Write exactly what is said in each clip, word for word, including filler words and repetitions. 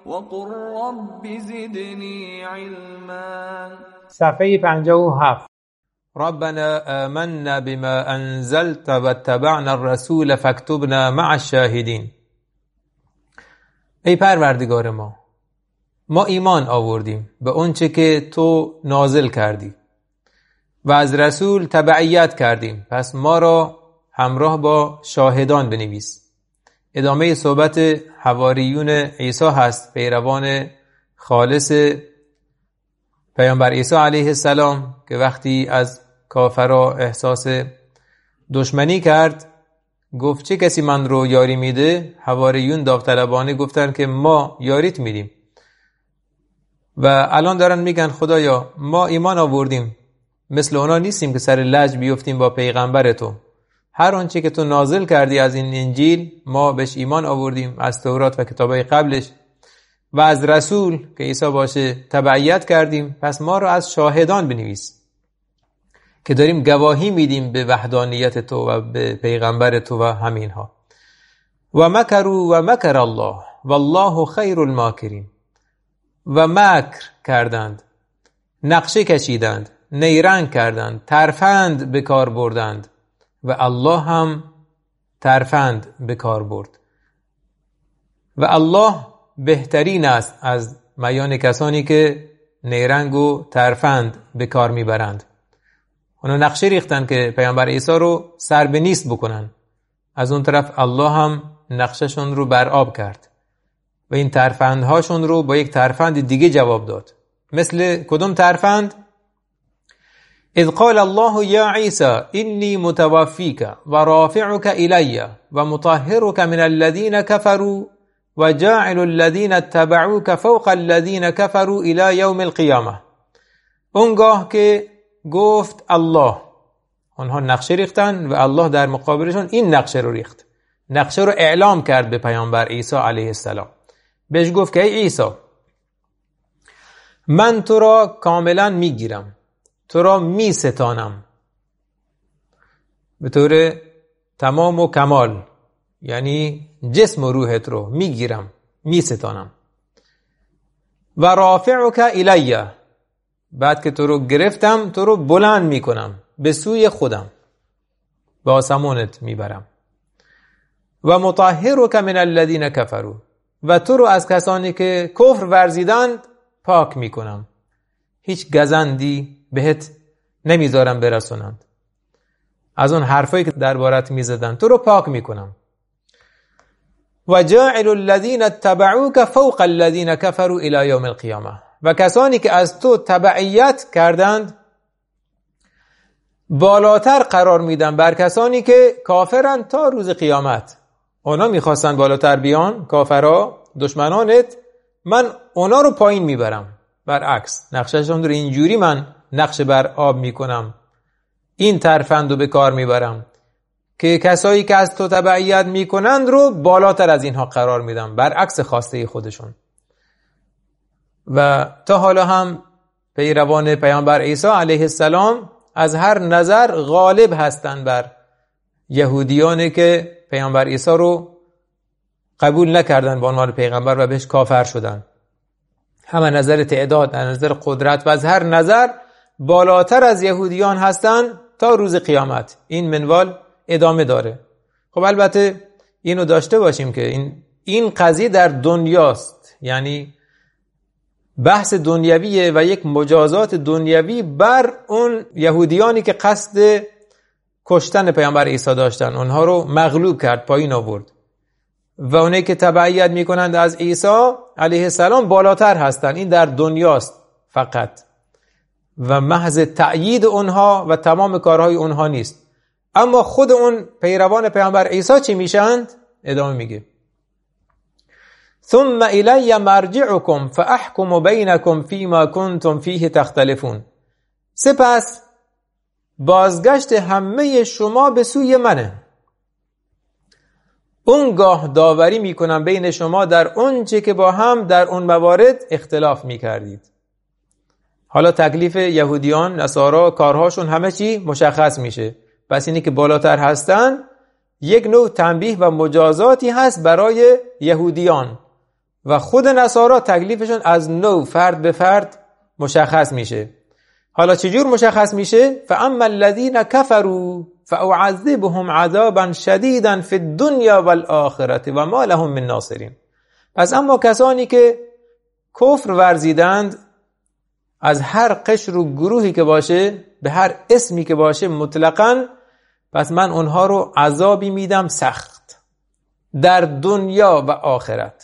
وقل رب زدني علما. صفحه پنجاه و هفت. ربنا آمنا بما انزلت واتبعنا الرسول فاکتبنا مع الشاهدین. ای پروردگار ما، ما ایمان آوردیم به اون چه که تو نازل کردی و از رسول تبعیت کردیم، پس ما را همراه با شاهدان بنویس. ادامه صحبت حواریون عیسی هست، پیروان خالص پیامبر عیسی علیه السلام، که وقتی از کافرها احساس دشمنی کرد گفت چه کسی من رو یاری میده؟ حواریون داوطلبانه گفتن که ما یاریت میدیم. و الان دارن میگن خدایا ما ایمان آوردیم، مثل اونا نیستیم که سر لج بیفتیم با پیغمبر تو. هر آنچه که تو نازل کردی از این انجیل ما بهش ایمان آوردیم، از تورات و کتابای قبلش، و از رسول که عیسی باشه تبعیت کردیم، پس ما رو از شاهدان بنویس که داریم گواهی میدیم به وحدانیت تو و به پیغمبر تو و همینها. و مکروا و مکر الله والله خیر الماکرین. و مکر کردند، نقشه کشیدند، نیرنگ کردند، ترفند به کار بردند و الله هم ترفند به کار برد. و الله بهترین است از میان کسانی که نیرنگ و ترفند به کار میبرند. اونا نقشه ریختن که پیامبر عیسی رو سر به نیست بکنن، از اون طرف الله هم نقشهشون رو بر آب کرد و این ترفندهاشون رو با یک ترفند دیگه جواب داد. مثل کدوم ترفند؟ اذ قال الله یا عیسی انی متوفیک و رافعک الی و مطهرک من الذین کفروا و جاعل الذین اتبعوک فوق الذین کفروا الی یوم القیامه. اونگاه که گفت الله، اونها نقشه ریختن و الله در مقابلشون این نقشه رو ریخت، نقشه رو اعلام کرد به پیامبر عیسی علیه السلام. بهش گفت که ای عیسی، من تو را کاملا میگیرم، تو را می ستانم به طور تمام و کمال، یعنی جسم و روحت رو میگیرم، می ستانم. و رافعک الی، بعد که تو رو گرفتم تو رو بلند میکنم به سوی خودم، به آسمانت میبرم. و مطهرک من الذین کفروا، و تو رو از کسانی که کفر ورزیدند پاک میکنم، هیچ گزندی بهت نمیذارم برسونند، از اون حرفایی که دربارت میزدن تو رو پاک میکنم. و جاعل الذین اتبعوک فوق الذین کفروا الی یوم القیامه، و کسانی که از تو تبعیت کردند بالاتر قرار میدم بر کسانی که کافرن تا روز قیامت. اونا میخواستن بالاتر بیان، کافرها دشمنانت، من اونا رو پایین میبرم. برعکس نقشهشون رو اینجوری من نقشه بر آب میکنم، این ترفند رو به کار میبرم که کسایی که از تو تبعیت میکنند رو بالاتر از اینها قرار میدم، برعکس خواسته خودشون. و تا حالا هم پیروان پیامبر عیسی علیه السلام از هر نظر غالب هستند بر یهودیانی که پیامبر عیسی رو قبول نکردن به عنوان پیغمبر و بهش کافر شدن. هم از نظر تعداد، از نظر قدرت و از هر نظر بالاتر از یهودیان هستند تا روز قیامت. این منوال ادامه داره. خب البته اینو داشته باشیم که این این قضیه در دنیاست، یعنی بحث دنیویه و یک مجازات دنیوی بر اون یهودیانی که قصد کشتن پیامبر عیسی داشتن، اونها رو مغلوب کرد، پایین آورد. و اونایی که تبعیت میکنند از عیسی علیه السلام بالاتر هستن. این در دنیاست فقط و محض تأیید اونها و تمام کارهای اونها نیست. اما خود اون پیروان پیامبر عیسی چی میشند؟ ادامه میگه ثم الی مرجعکم فاحکم بینکم فیما کنتم فیه تختلفون. سپس بازگشت همه شما به سوی منه، اونگاه داوری میکنم بین شما در اون چه که با هم در اون موارد اختلاف میکردید. حالا تکلیف یهودیان، نصارا، کارهاشون همه چی مشخص میشه. پس اینی که بالاتر هستن یک نوع تنبیه و مجازاتی هست برای یهودیان. و خود نصارا تکلیفشون از نو فرد به فرد مشخص میشه. حالا چجور مشخص میشه؟ فاما الذین کفروا فاعذبهم عذابا شدیدا فی الدنیا والآخرة و ما لهم من ناصرین. پس اما کسانی که کفر ورزیدند، از هر قشر و گروهی که باشه، به هر اسمی که باشه مطلقاً، پس من اونها رو عذابی میدم سخت در دنیا و آخرت.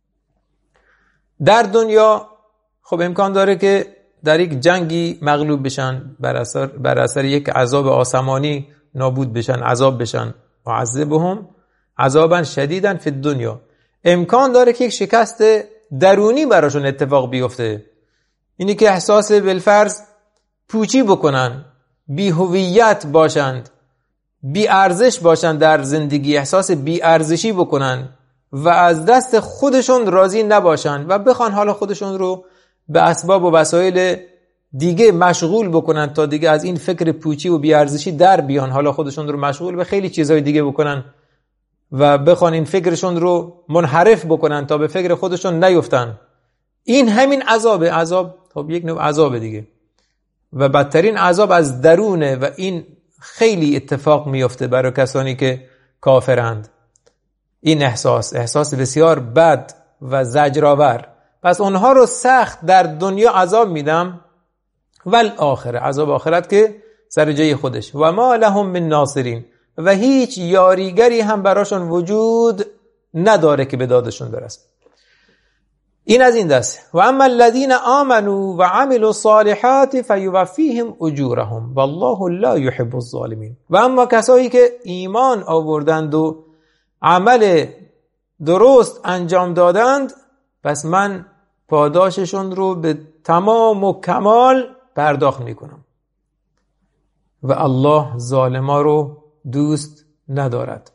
در دنیا خب امکان داره که در یک جنگی مغلوب بشن، بر اثر بر اثر یک عذاب آسمانی نابود بشن، عذاب بشن. و عذبهم عذابا شدیدا فی الدنیا. امکان داره که یک شکست درونی براشون اتفاق بیفته، اینی که احساس بالفرض پوچی بکنن، بی هویت باشند، بی ارزش باشند در زندگی، احساس بی ارزشی بکنن و از دست خودشون راضی نباشن و بخوان حالا خودشون رو به اسباب و وسایل دیگه مشغول بکنن تا دیگه از این فکر پوچی و بی ارزشی در بیان، حالا خودشون رو مشغول به خیلی چیزهای دیگه بکنن و بخوان این فکرشون رو منحرف بکنن تا به فکر خودشون نیفتن. این همین عذابه. عذاب خب یک نوع عذاب دیگه و بدترین عذاب از درونه و این خیلی اتفاق میفته برای کسانی که کافرند. این احساس احساس بسیار بد و زجرآور. پس اونها رو سخت در دنیا عذاب میدم، ول آخره، عذاب آخرت که سر جای خودش. و ما لهم من ناصرین، و هیچ یاریگری هم براشون وجود نداره که به دادشون برسه. این از این دست. و اما الذين آمنوا و عملوا الصالحات فیوفیهم اجورهم والله لا يحب الظالمین. و اما کسایی که ایمان آوردند و عمل درست انجام دادند، پس من پاداششون رو به تمام و کمال پرداخت میکنم و الله ظالما رو دوست ندارد.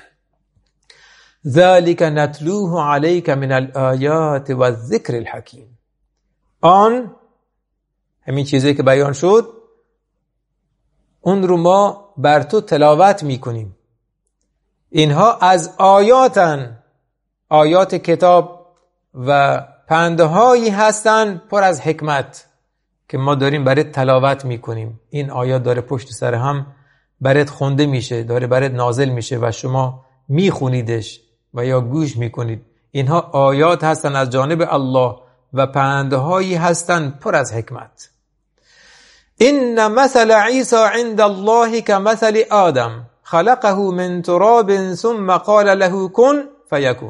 ذلك نتلوه عليك من الآیات و الذکر الحکیم. آن همین چیزی که بیان شد، اون رو ما بر تو تلاوت میکنیم. اینها از آیاتن، آیات کتاب و پندهایی هستن پر از حکمت که ما داریم برات تلاوت میکنیم. این آیات داره پشت سر هم برات خونده میشه، داره برات نازل میشه و شما میخونیدش و یا گوش میکنید. اینها آیات هستن از جانب الله و پندهایی هستن پر از حکمت. این مثل عیسی عند الله كمثل آدم خلقه من تراب ثم قال له کن فیکون.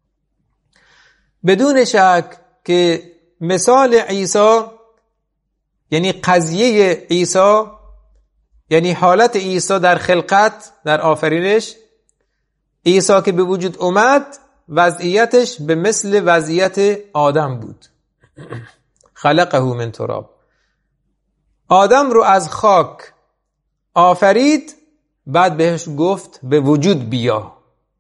بدون شک که مثال عیسی، یعنی قضیه عیسی، یعنی حالت عیسی در خلقت، در آفرینش، عیسی که به وجود اومد وضعیتش به مثل وضعیت آدم بود. خلقه من تراب، آدم رو از خاک آفرید، بعد بهش گفت به وجود بیا،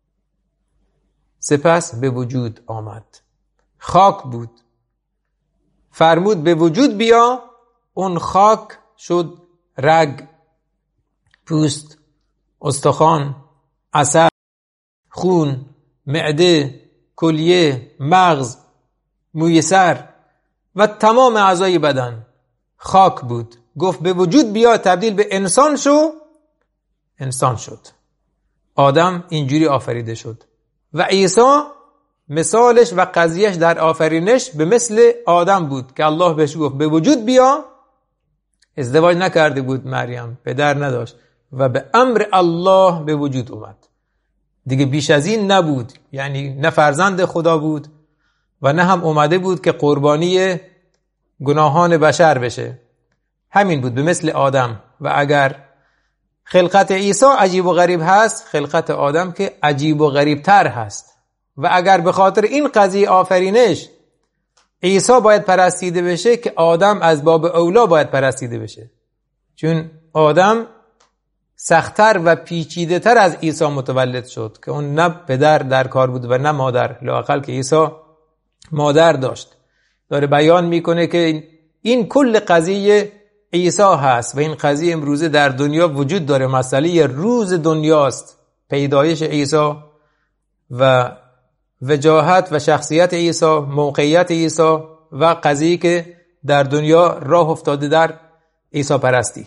سپس به وجود آمد. خاک بود، فرمود به وجود بیا، اون خاک شد رگ، پوست، استخوان، عصب، خون، معده، کلیه، مغز، موی سر و تمام اعضای بدن خاک بود. گفت به وجود بیا، تبدیل به انسان شو، انسان شد. آدم اینجوری آفریده شد و عیسی مثالش و قضیهش در آفرینش به مثل آدم بود که الله بهش گفت به وجود بیا. ازدواج نکرده بود مریم، پدر نداشت و به امر الله به وجود اومد. دیگه بیش از این نبود، یعنی نه فرزند خدا بود و نه هم اومده بود که قربانی گناهان بشر بشه. همین بود، به مثل آدم. و اگر خلقت عیسی عجیب و غریب هست، خلقت آدم که عجیب و غریب تر هست. و اگر به خاطر این قضیه آفرینش عیسی باید پرستیده بشه، که آدم از باب اولا باید پرستیده بشه، چون آدم سخت‌تر و پیچیده تر از عیسی متولد شد که اون نه پدر در کار بود و نه مادر، لااقل که عیسی مادر داشت. داره بیان میکنه که این کل قضیه عیسی هست و این قضیه امروزه در دنیا وجود داره. مسئله روز دنیاست، پیدایش عیسی و وجاهت و شخصیت عیسی، موقعیت عیسی و قضیه که در دنیا راه افتاده در عیسی پرستی.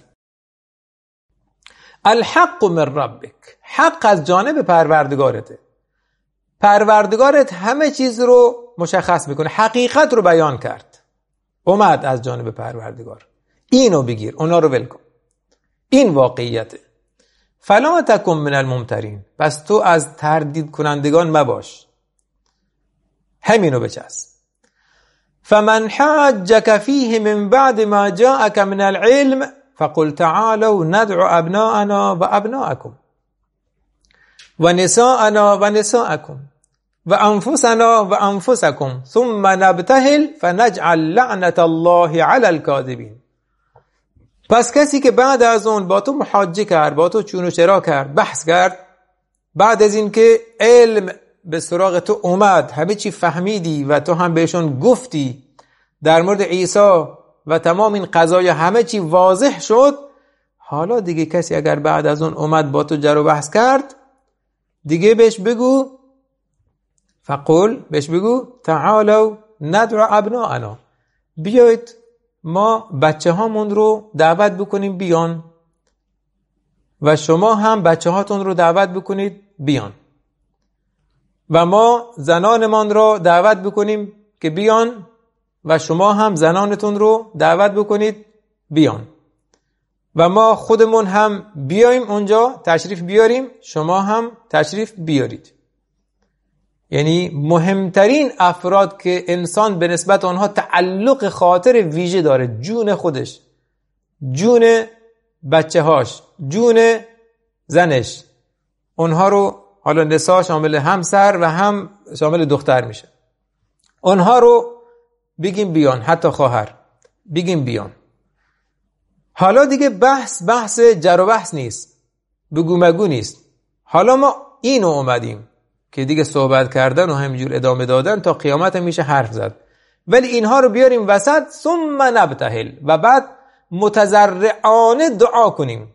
الحق من ربک، حق از جانب پروردگارته. پروردگارت همه چیز رو مشخص میکنه، حقیقت رو بیان کرد، اومد از جانب پروردگار. اینو بگیر، اونا رو ول کن، این واقعیته. فلا تکن من الممترین، پس تو از تردید کنندگان مباش، همینو بچسب. فمن حاجك فيه من بعد ما جاءك من العلم فقل تعالوا ندعو ابناءنا وابناءكم ونساءنا ونساءكم وانفسنا وانفسكم ثم نبتهل فنجعل لعنة الله على الكاذبين. پس کسی که بعد از اون با تو محاجه کرد، با تو چون و چرا کرد، بحث کرد، بعد از این که علم به سراغ تو اومد، همه چی فهمیدی و تو هم بهشون گفتی در مورد عیسی و تمام این قضایا همه چی واضح شد، حالا دیگه کسی اگر بعد از اون اومد با تو جر و بحث کرد، دیگه بهش بگو، فقل بهش بگو تعالوا ندعو ابناءنا، بیایید ما بچه هامون رو دعوت بکنیم بیان و شما هم بچه هاتون رو دعوت بکنید بیان و ما زنانمان رو دعوت بکنیم که بیان و شما هم زنانتون رو دعوت بکنید بیان و ما خودمون هم بیایم اونجا تشریف بیاریم، شما هم تشریف بیارید. یعنی مهمترین افراد که انسان به نسبت آنها تعلق خاطر ویژه داره، جون خودش، جون بچه هاش، جون زنش، اونها رو، حالا نساء شامل همسر و هم شامل دختر میشه، اونها رو بگیم بیان، حتی خواهر بگیم بیان. حالا دیگه بحث بحث جر و بحث نیست، بگو مگو نیست. حالا ما اینو اومدیم که دیگه صحبت کردن و همینجور ادامه دادن تا قیامت میشه حرف زد، ولی اینها رو بیاریم وسط. ثم نبتهل، و بعد متضرعانه دعا کنیم،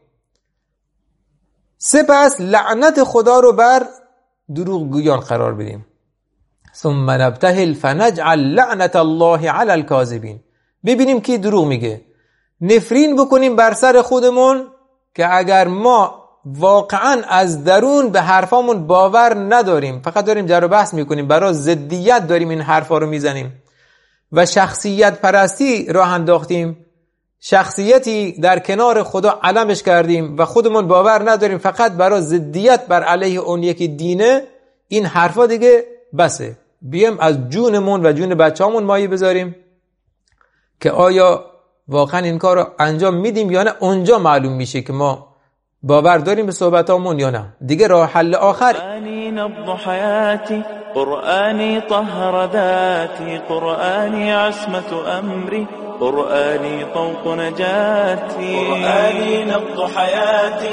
سپس لعنت خدا رو بر دروغگویان قرار بدیم. ثم نبتهل فنجعل لعنت الله علی الکاذبین، ببینیم کی دروغ میگه، نفرین بکنیم بر سر خودمون که اگر ما واقعا از درون به حرفامون باور نداریم، فقط داریم جر و بحث میکنیم، برای ضدیت داریم این حرفا رو میزنیم و شخصیت پرستی راه انداختیم، شخصیتی در کنار خدا علمش کردیم و خودمون باور نداریم، فقط برای ضدیت بر علیه اون یکی دینه، این حرفا دیگه بسه. بیم از جونمون و جون بچه‌مون مایه بذاریم که آیا واقعا این کار رو انجام میدیم یا نه. اونجا معلوم میشه که ما باور داریم به صحبتامون یا نه. دیگه راه حل آخر قرآنی نبض حیاتی، قرآنی طهر ذاتی، قرآنی عصمت امری، قرآنی طوق نجاتی، قرآنی نبض حیاتی.